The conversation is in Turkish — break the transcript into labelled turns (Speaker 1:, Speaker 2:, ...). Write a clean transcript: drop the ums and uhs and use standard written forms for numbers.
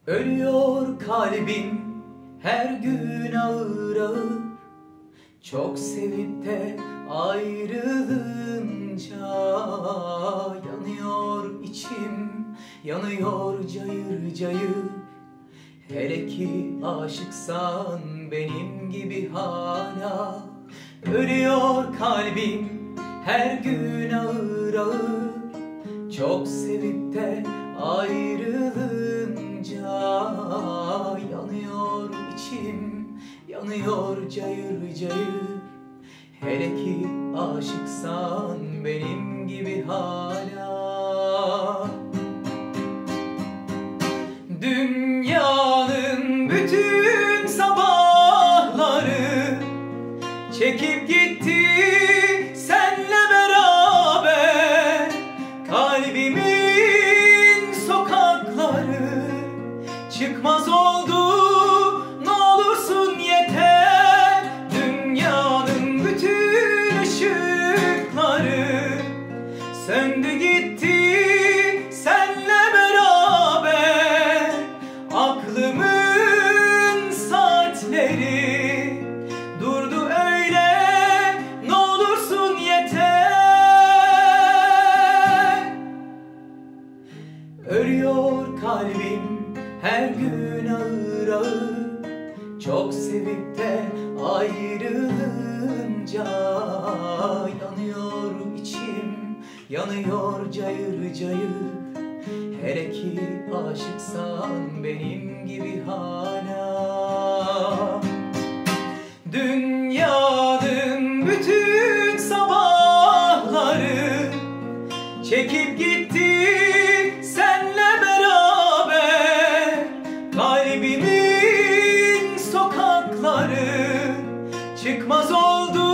Speaker 1: Ölüyor kalbim her gün ağır ağır, çok sevip de ayrılınca. Yanıyor içim, yanıyor cayır cayır. Hele ki aşıksan benim gibi hala. Ölüyor kalbim her gün ağır ağır, çok sevip de ayrılınca. Yanıyor içim, yanıyor cayır cayır. Hele ki aşıksan benim gibi hala. Dünyanın bütün sabahları çekip gitti senle beraber. Kalbimin sokakları çıkmaz oldu, ne olursun yeter. Dünyanın bütün ışıkları söndü gitti senle beraber. Aklımın saatleri durdu öyle, ne olursun yeter. Ölüyor kalbim her gün ağır ağır, çok sevip de ayrılınca. Yanıyor içim, yanıyor cayır cayır. Hele ki aşıksan benim gibi hala. Dünyanın bütün sabahları çekip gitti senle beraber. Kalbimin sokakları çıkmaz oldu,